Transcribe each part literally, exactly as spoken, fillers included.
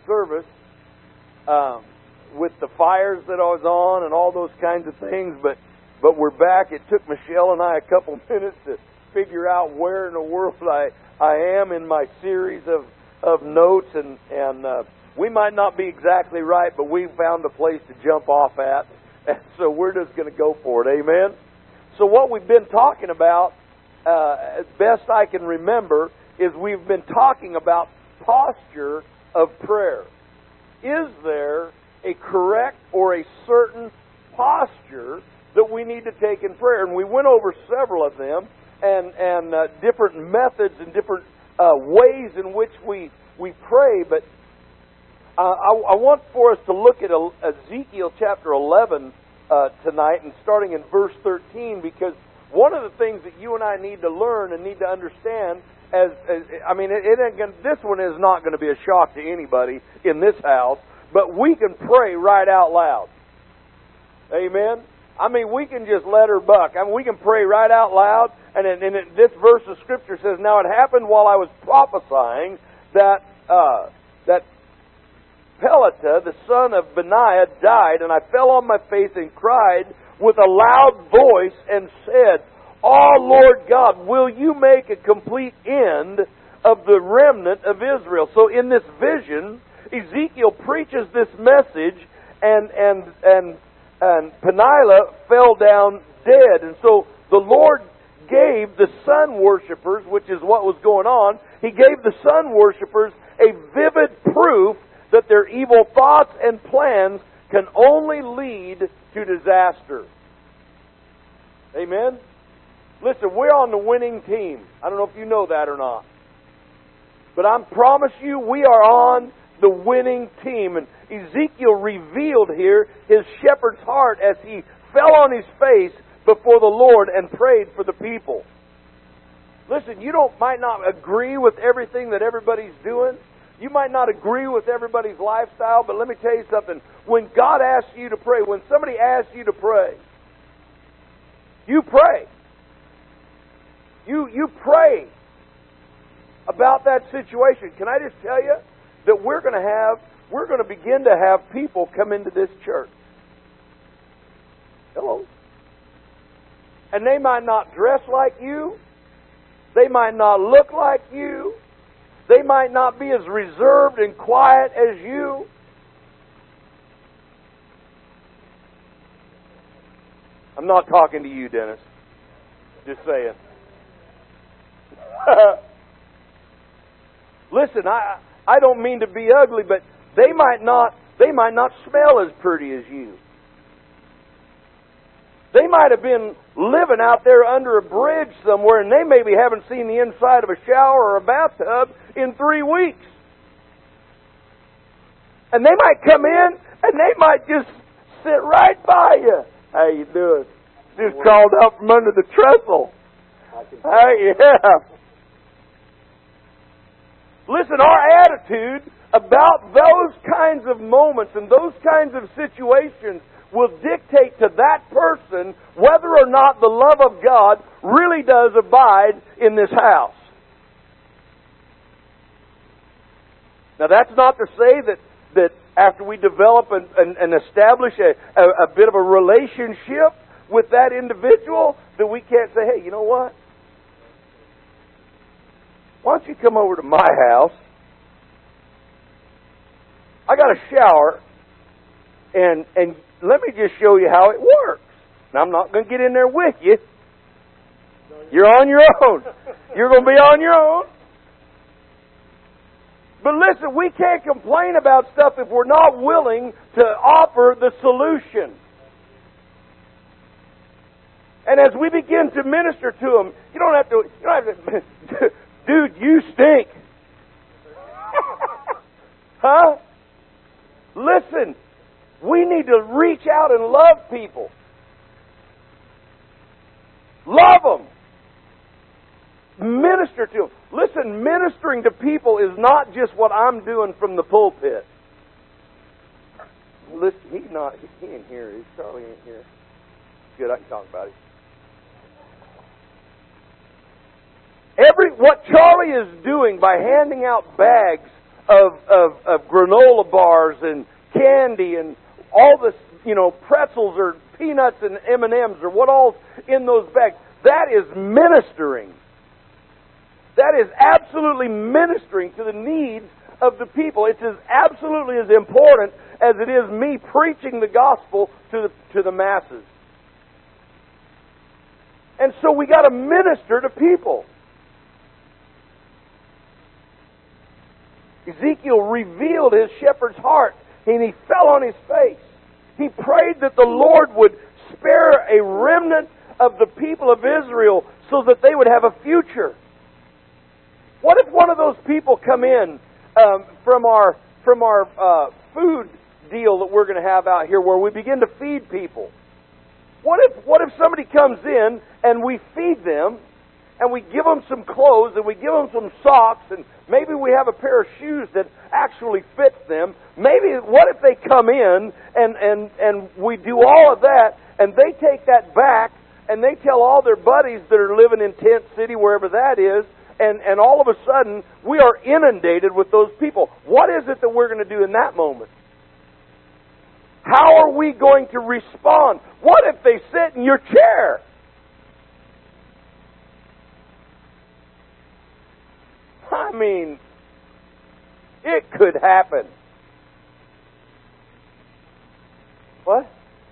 service um, with the fires that I was on and all those kinds of things, but but we're back. It took Michelle and I a couple minutes to figure out where in the world I, I am in my series of, of notes, and, and uh, we might not be exactly right, but we found a place to jump off at, and so we're just going to go for it. Amen? So what we've been talking about, uh, as best I can remember, is we've been talking about posture of prayer. Is there a correct or a certain posture that we need to take in prayer? And we went over several of them, and, and uh, different methods and different uh, ways in which we, we pray. But uh, I, I want for us to look at Ezekiel chapter eleven uh, tonight, and starting in verse thirteen, because one of the things that you and I need to learn and need to understand, as, as I mean, it, it ain't gonna, this one is not going to be a shock to anybody in this house, but we can pray right out loud. Amen? I mean, we can just let her buck. I mean, we can pray right out loud. And, it, and it, this verse of Scripture says, "Now it happened while I was prophesying that uh, that Pelatiah, the son of Benaiah, died, and I fell on my face and cried with a loud voice and said, 'Oh, Lord God, will you make a complete end of the remnant of Israel?'" So in this vision, Ezekiel preaches this message, and and and and Peninnah fell down dead. And so the Lord gave the sun worshippers, which is what was going on, He gave the sun worshippers a vivid proof that their evil thoughts and plans can only lead to disaster. Amen? Listen, we're on the winning team. I don't know if you know that or not. But I promise you, we are on the winning team. And Ezekiel revealed here his shepherd's heart as he fell on his face before the Lord and prayed for the people. Listen, you don't might not agree with everything that everybody's doing. You might not agree with everybody's lifestyle, but let me tell you something. When God asks you to pray, when somebody asks you to pray, you pray. You, you pray about that situation. Can I just tell you that we're going to have, we're going to begin to have people come into this church. Hello. And they might not dress like you. They might not look like you. They might not be as reserved and quiet as you. I'm not talking to you, Dennis. Just saying. Listen, I I don't mean to be ugly, but they might not they might not smell as pretty as you. They might have been living out there under a bridge somewhere, and they maybe haven't seen the inside of a shower or a bathtub in three weeks. And they might come in, and they might just sit right by you. How you doing? Just crawled out from under the trestle. Hey, yeah. Listen, our attitude about those kinds of moments and those kinds of situations will dictate to that person whether or not the love of God really does abide in this house. Now, that's not to say that, that after we develop and, and, and establish a, a, a bit of a relationship with that individual, that we can't say, hey, you know what? Why don't you come over to my house? I got a shower, and and let me just show you how it works. Now, I'm not going to get in there with you. You're on your own. You're going to be on your own. But listen, we can't complain about stuff if we're not willing to offer the solution. And as we begin to minister to them, you don't have to, you don't have to dude, you stink. Huh? Listen, we need to reach out and love people. Love them. Minister to them. Listen, ministering to people is not just what I'm doing from the pulpit. Listen, he's not, he ain't here. Charlie ain't here. Good, I can talk about it. Every, what Charlie is doing by handing out bags of, of, of granola bars and candy and all this, you know, pretzels or peanuts and M and M's or what all's in those bags. That is ministering. That is absolutely ministering to the needs of the people. It's as absolutely as important as it is me preaching the gospel to the, to the masses. And so we got to minister to people. Ezekiel revealed his shepherd's heart, and he fell on his face. He prayed that the Lord would spare a remnant of the people of Israel so that they would have a future. What if one of those people come in um, from our from our uh, food deal that we're going to have out here, where we begin to feed people? What if what if somebody comes in and we feed them, and we give them some clothes, and we give them some socks, and maybe we have a pair of shoes that actually fits them? Maybe, what if they come in and, and, and we do all of that, and they take that back, and they tell all their buddies that are living in Tent City, wherever that is, and, and all of a sudden, we are inundated with those people. What is it that we're going to do in that moment? How are we going to respond? What if they sit in your chair? I mean, it could happen. What?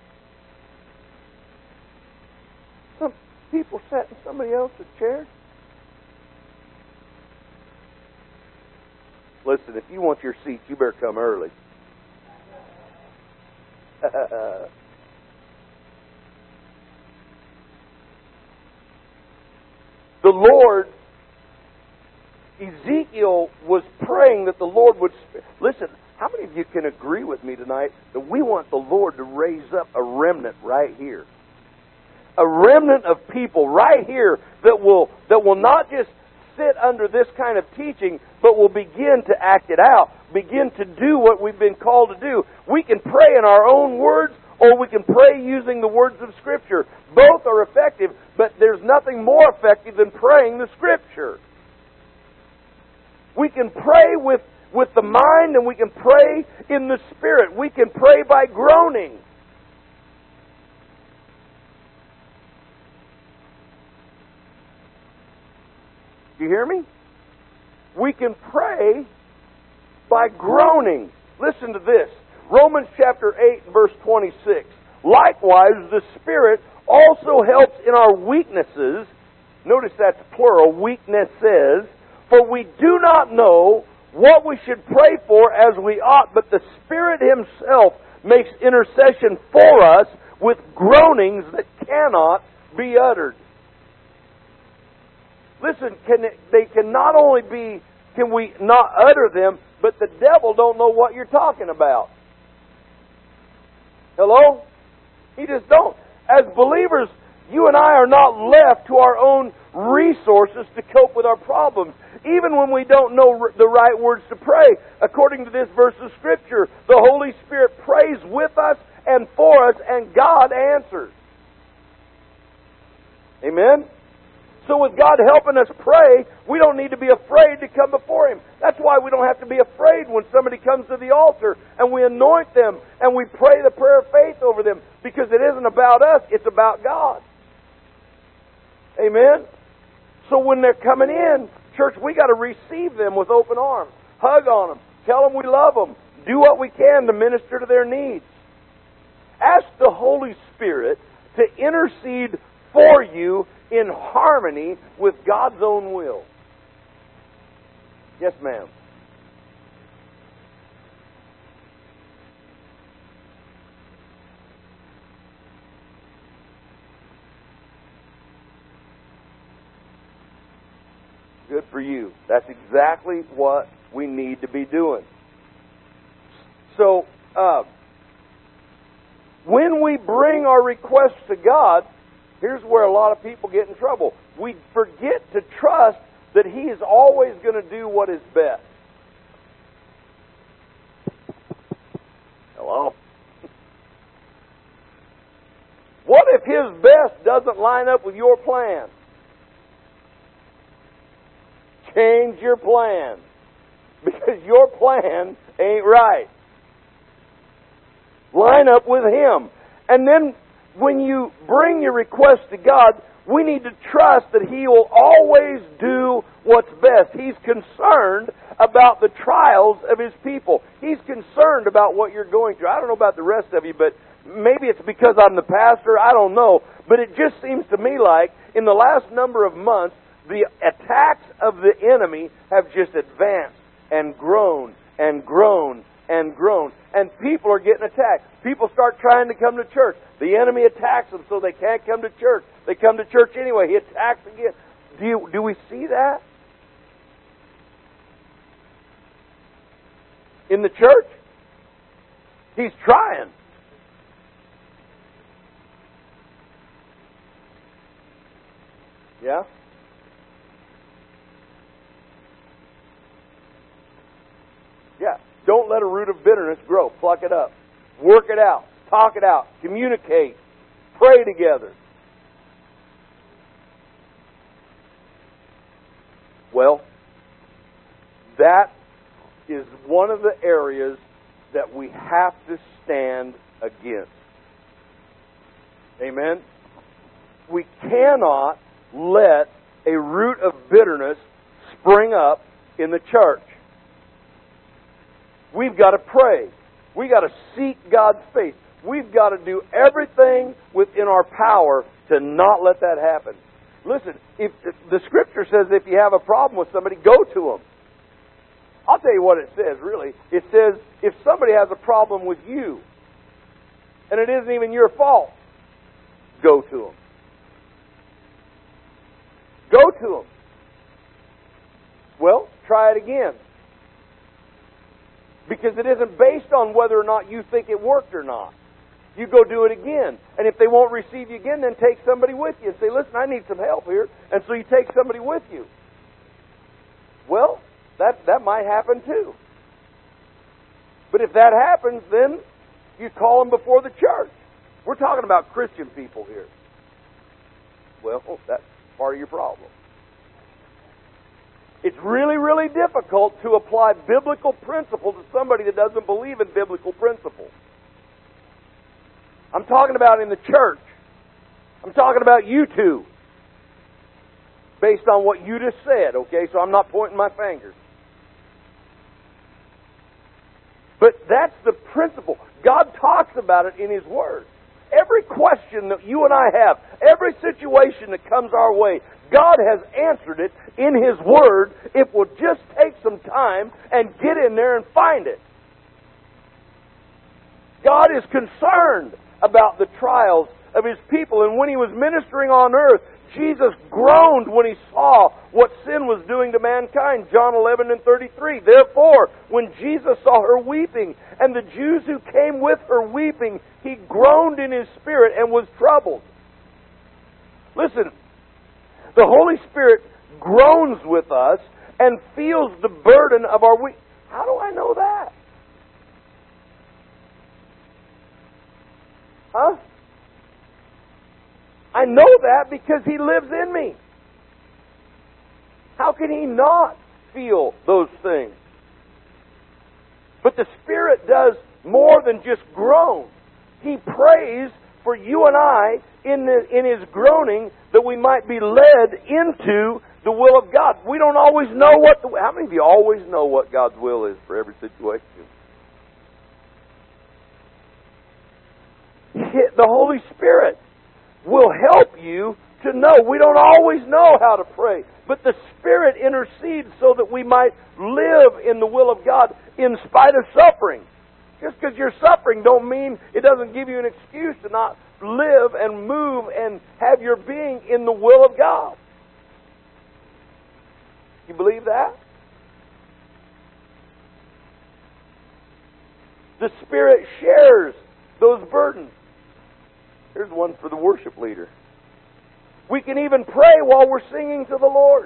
Some people sat in somebody else's chair? Listen, if you want your seat, you better come early. The Lord, Ezekiel was praying that the Lord would... Listen, how many of you can agree with me tonight that we want the Lord to raise up a remnant right here? A remnant of people right here that will that will not just sit under this kind of teaching, but will begin to act it out, begin to do what we've been called to do. We can pray in our own words, or we can pray using the words of Scripture. Both are effective, but there's nothing more effective than praying the Scripture. We can pray with, with the mind, and we can pray in the Spirit. We can pray by groaning. Do you hear me? We can pray by groaning. Listen to this. Romans chapter eight, verse twenty-six. Likewise, the Spirit also helps in our weaknesses. Notice that's plural, weaknesses. For we do not know what we should pray for as we ought, but the Spirit Himself makes intercession for us with groanings that cannot be uttered. Listen, can it, they can not only be, can we not utter them, but the devil don't know what you're talking about. Hello? He just don't. As believers, you and I are not left to our own resources to cope with our problems. Even when we don't know the right words to pray, according to this verse of Scripture, the Holy Spirit prays with us and for us, and God answers. Amen? So with God helping us pray, we don't need to be afraid to come before Him. That's why we don't have to be afraid when somebody comes to the altar and we anoint them and we pray the prayer of faith over them, because it isn't about us, it's about God. Amen? So when they're coming in, church, we got to receive them with open arms. Hug on them. Tell them we love them. Do what we can to minister to their needs. Ask the Holy Spirit to intercede for you in harmony with God's own will. Yes, ma'am. Good for you. That's exactly what we need to be doing. So, uh, when we bring our requests to God, here's where a lot of people get in trouble. We forget to trust that He is always going to do what is best. Hello? What if His best doesn't line up with your plan? Change your plan. Because because your plan ain't right. Line up with Him. And then when you bring your request to God, we need to trust that He will always do what's best. He's concerned about the trials of His people. He's concerned about what you're going through. I don't know about the rest of you, but maybe it's because I'm the pastor. I don't know. But it just seems to me like in the last number of months, the attacks of the enemy have just advanced and grown and grown and grown. And people are getting attacked. People start trying to come to church. The enemy attacks them so they can't come to church. They come to church anyway. He attacks again. Do you, do we see that? In the church? He's trying. Yeah? Yeah. Don't let a root of bitterness grow. Pluck it up. Work it out. Talk it out. Communicate. Pray together. Well, that is one of the areas that we have to stand against. Amen? We cannot let a root of bitterness spring up in the church. We've got to pray. We've got to seek God's face. We've got to do everything within our power to not let that happen. Listen, if, if the Scripture says if you have a problem with somebody, go to them. I'll tell you what it says, really. It says if somebody has a problem with you, and it isn't even your fault, go to them. Go to them. Well, try it again. Because it isn't based on whether or not you think it worked or not. You go do it again. And if they won't receive you again, then take somebody with you and say, listen, I need some help here. And so you take somebody with you. Well, that, that might happen too. But if that happens, then you call them before the church. We're talking about Christian people here. Well, that's part of your problem. It's really, really difficult to apply biblical principles to somebody that doesn't believe in biblical principles. I'm talking about in the church. I'm talking about you two. Based on what you just said, okay? So I'm not pointing my fingers. But that's the principle. God talks about it in His Word. Every question that you and I have, every situation that comes our way, God has answered it in His Word if we'll just take some time and get in there and find it. God is concerned about the trials of His people. And when He was ministering on earth, Jesus groaned when He saw what sin was doing to mankind. John eleven and thirty-three. Therefore, when Jesus saw her weeping, and the Jews who came with her weeping, He groaned in His spirit and was troubled. Listen, the Holy Spirit groans with us and feels the burden of our weakness. How do I know that? Huh? I know that because He lives in me. How can He not feel those things? But the Spirit does more than just groan. He prays for you and I in, the, in His groaning that we might be led into the will of God. We don't always know what the... How many of you always know what God's will is for every situation? The Holy Spirit will help you to know. We don't always know how to pray, but the Spirit intercedes so that we might live in the will of God in spite of suffering. Just because you're suffering don't mean it doesn't give you an excuse to not live and move and have your being in the will of God. You believe that? The Spirit shares those burdens. Here's one for the worship leader. We can even pray while we're singing to the Lord.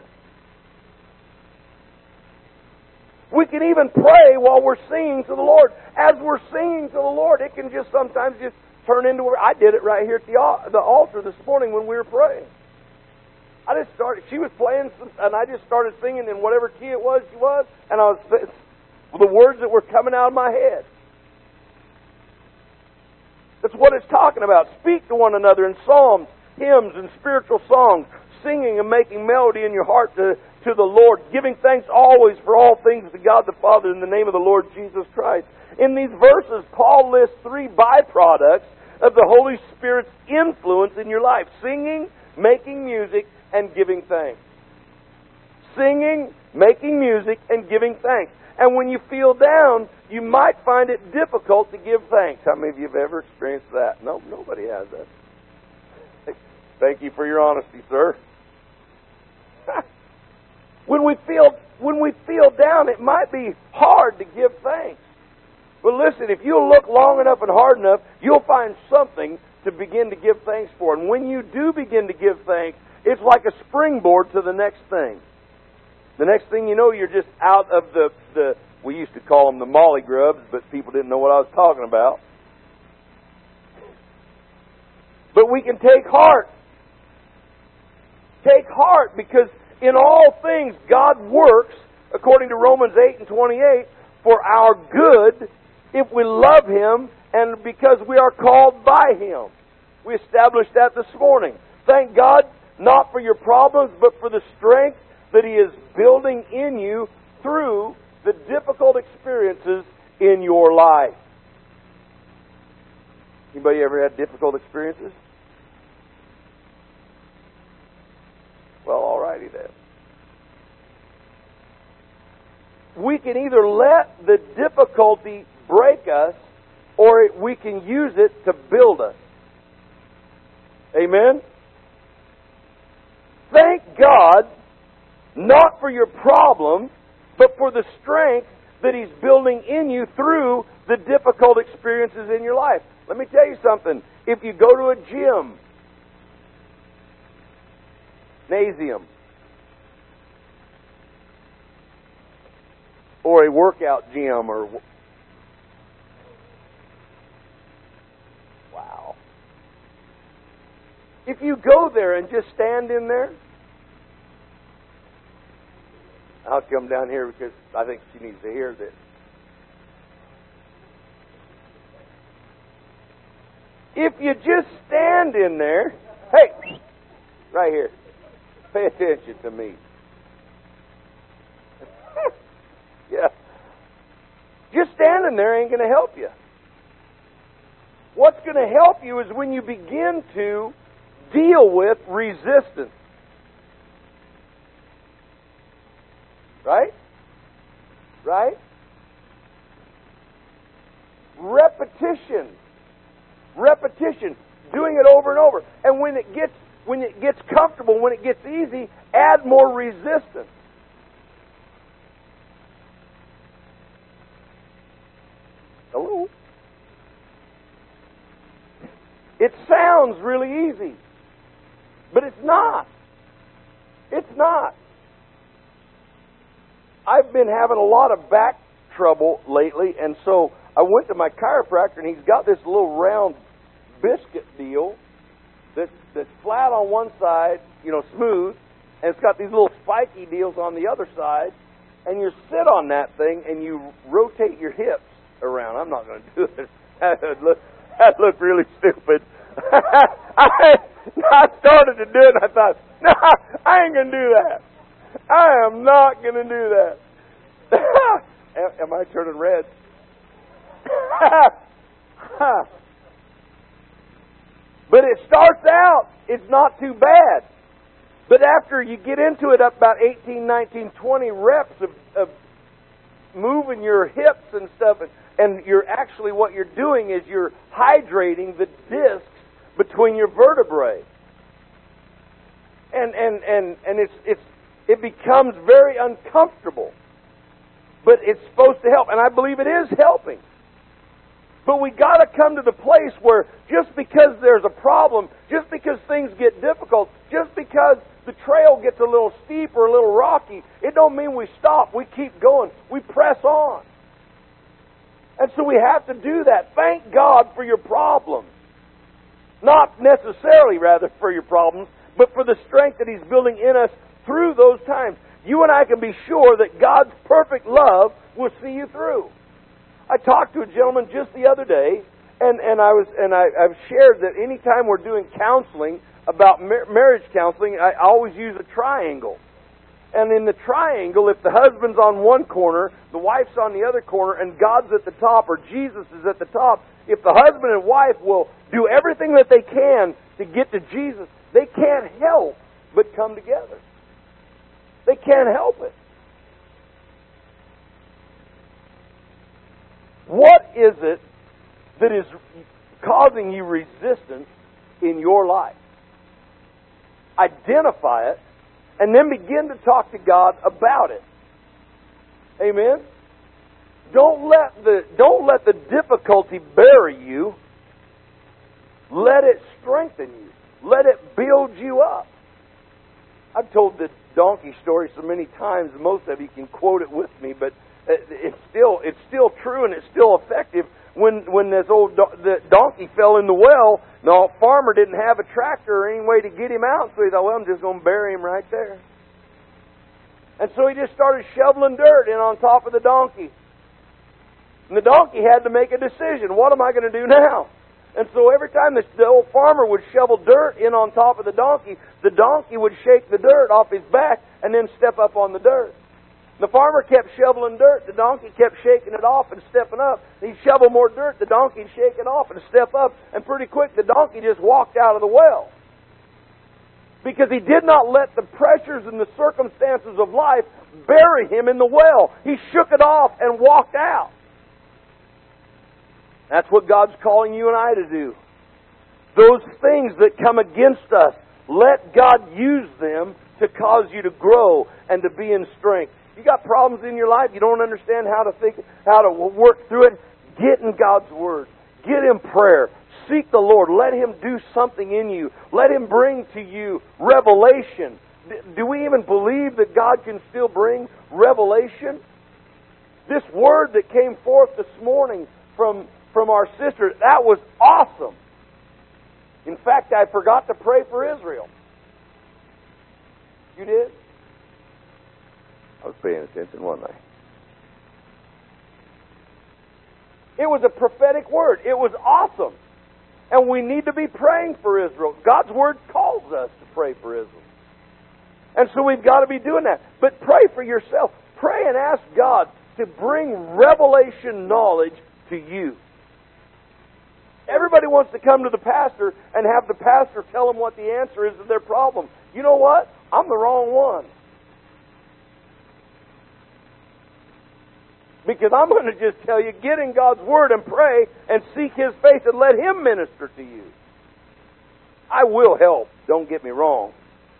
We can even pray while we're singing to the Lord. As we're singing to the Lord, it can just sometimes just turn into... I did it right here at the, the altar this morning when we were praying. I just started... She was playing, some, and I just started singing in whatever key it was she was, and I was the words that were coming out of my head. That's what it's talking about. Speak to one another in psalms, hymns, and spiritual songs, singing and making melody in your heart to, to the Lord, giving thanks always for all things to God the Father in the name of the Lord Jesus Christ. In these verses, Paul lists three byproducts of the Holy Spirit's influence in your life: singing, making music, and giving thanks. Singing, making music, and giving thanks. And when you feel down, you might find it difficult to give thanks. How many of you have ever experienced that? No, nobody has that. Thank you for your honesty, sir. When we feel when we feel down, it might be hard to give thanks. But listen, if you'll look long enough and hard enough, you'll find something to begin to give thanks for. And when you do begin to give thanks, it's like a springboard to the next thing. The next thing you know, you're just out of the, the we used to call them the molly grubs, but people didn't know what I was talking about. But we can take heart. Take heart, because in all things God works, according to Romans eight and twenty-eight, for our good if we love Him and because we are called by Him. We established that this morning. Thank God, not for your problems, but for the strength that He is building in you through the difficult experiences in your life. Anybody ever had difficult experiences? Well, alrighty then. We can either let the difficulty break us, or we can use it to build us. Amen? Thank God, not for your problem, but for the strength that He's building in you through the difficult experiences in your life. Let me tell you something. If you go to a gym, gymnasium, or a workout gym, or wow. If you go there and just stand in there, I'll come down here because I think she needs to hear this. If you just stand in there, hey, right here, pay attention to me. Yeah. Just standing there ain't going to help you. What's going to help you is when you begin to deal with resistance. Right? Right? Repetition. Repetition. Doing it over and over. And when it gets when it gets comfortable, when it gets easy, add more resistance. Hello? It sounds really easy, but it's not. It's not. I've been having a lot of back trouble lately, and so I went to my chiropractor, and he's got this little round biscuit deal that's, that's flat on one side, you know, smooth, and it's got these little spiky deals on the other side, and you sit on that thing, and you rotate your hips around. I'm not going to do it. That looked, that looked really stupid. I, I started to do it, and I thought, no, I ain't going to do that. I am not going to do that. am, am I turning red? But it starts out, it's not too bad. But after you get into it, up about eighteen, nineteen, twenty reps of, of moving your hips and stuff, and, and you're actually, what you're doing is you're hydrating the discs between your vertebrae. And and, and, and it's it's it becomes very uncomfortable. But it's supposed to help, and I believe it is helping. But we got to come to the place where just because there's a problem, just because things get difficult, just because the trail gets a little steep or a little rocky, it don't mean we stop. We keep going. We press on. And so we have to do that. Thank God for your problems. Not necessarily, rather, for your problems, but for the strength that He's building in us through those times. you and I can be sure that God's perfect love will see you through. I talked to a gentleman just the other day, and, and I was and I, I've shared that anytime we're doing counseling about mar- marriage counseling, I always use a triangle. And in the triangle, if the husband's on one corner, the wife's on the other corner, and God's at the top, or Jesus is at the top, if the husband and wife will do everything that they can to get to Jesus, they can't help but come together. They can't help it. What is it that is causing you resistance in your life? Identify it, and then begin to talk to God about it. Amen? Don't let the, don't let the difficulty bury you. Let it strengthen you. Let it build you up. I've told the donkey story so many times, most of you can quote it with me, but it's still it's still true and it's still effective. When when this old do- the donkey fell in the well, no farmer didn't have a tractor or any way to get him out, so he thought, well, I'm just going to bury him right there. And so he just started shoveling dirt in on top of the donkey. And the donkey had to make a decision. What am I going to do now? And so every time the, the old farmer would shovel dirt in on top of the donkey, the donkey would shake the dirt off his back and then step up on the dirt. The farmer kept shoveling dirt. The donkey kept shaking it off and stepping up. He'd shovel more dirt. The donkey'd shake it off and step up. And pretty quick, the donkey just walked out of the well. Because he did not let the pressures and the circumstances of life bury him in the well. He shook it off and walked out. That's what God's calling you and I to do. Those things that come against us, let God use them to cause you to grow and to be in strength. You got problems in your life, you don't understand how to think, how to work through it, get in God's Word. Get in prayer. Seek the Lord. Let Him do something in you. Let Him bring to you revelation. Do we even believe that God can still bring revelation? This word that came forth this morning from, from our sister, that was awesome. In fact, I forgot to pray for Israel. You did? I was paying attention, wasn't I? It was a prophetic word. It was awesome. And we need to be praying for Israel. God's Word calls us to pray for Israel. And so we've got to be doing that. But pray for yourself. Pray and ask God to bring revelation knowledge to you. Everybody wants to come to the pastor and have the pastor tell them what the answer is to their problem. You know what? I'm the wrong one. Because I'm going to just tell you, get in God's Word and pray and seek His face and let Him minister to you. I will help, don't get me wrong.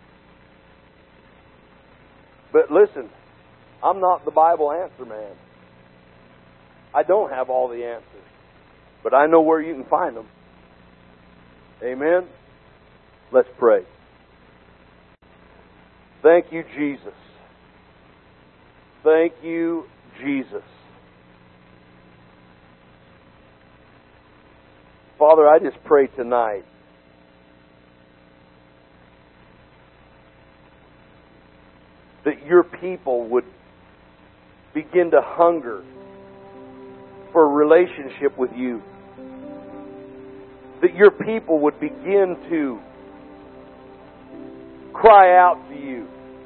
But listen, I'm not the Bible answer man. I don't have all the answers. But I know where you can find them. Amen? Let's pray. Thank you, Jesus. Thank you, Jesus. Father, I just pray tonight that your people would begin to hunger for a relationship with you. That your people would begin to cry out to you.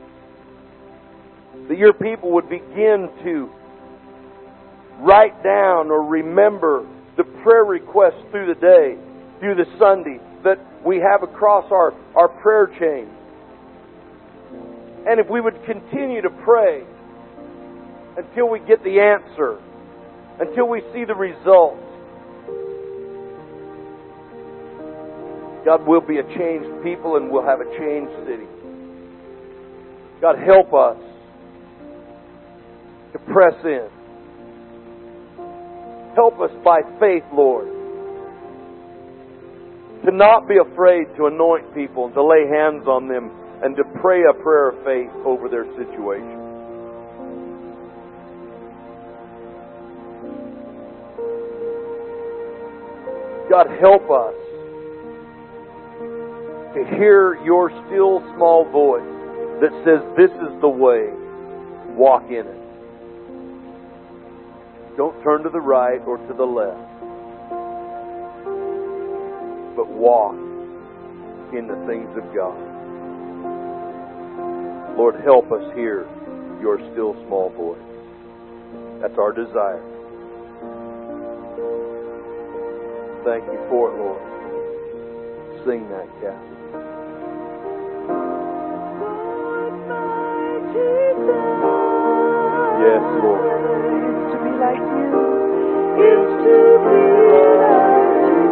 That your people would begin to write down or remember the prayer requests through the day, through the Sunday, that we have across our, our prayer chain. And if we would continue to pray until we get the answer, until we see the results, God, we'll be a changed people and we'll have a changed city. God, help us to press in. Help us by faith, Lord, to not be afraid to anoint people and to lay hands on them and to pray a prayer of faith over their situation. God, help us to hear your still small voice that says, this is the way, walk in it. Don't turn to the right or to the left, but walk in the things of God. Lord, help us hear your still small voice. That's our desire. Thank you for it, Lord. Sing that, Kathy. Yes, Lord. Is to be like you. Is to be like you.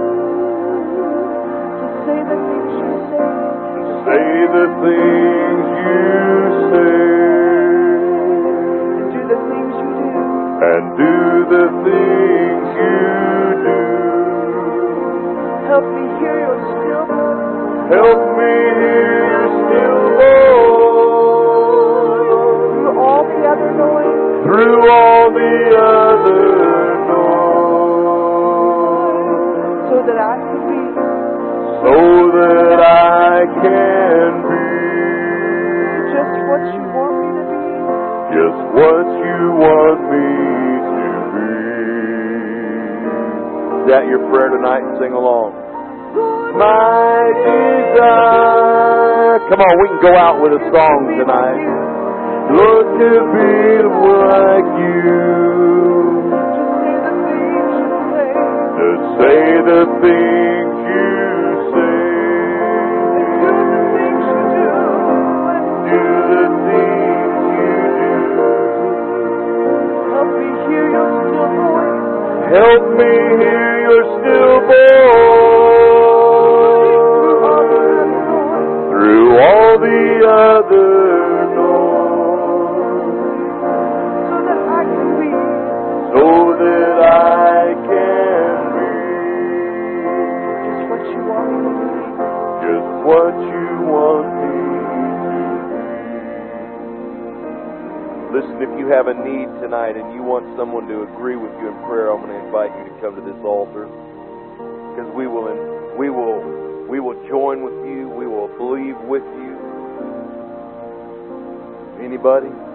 To say the things you say. Say the things you say. And do the things you do. And do the things you do. Help me hear your still voice. Help me hear your still voice. Through all the other noise. Through all the other noise. So that I can be. So that I can be. Just what you want me to be. Just what you want me to be. Is that your prayer tonight? Sing along. My desire. Come on, we can go out with a song tonight. Lord, to be like you. To say the things you say. Do the things you do. Help me hear your still voice. Help me hear your still voice. Through all the other noise. So that I can be. So that I can be. Just what you want me to be. Just what you want me to be. Listen, if you have a need tonight and you want someone to agree with you in prayer, I'm going to invite you to come to this altar, because we will, we will, we will join with you. We will believe with you. Anybody?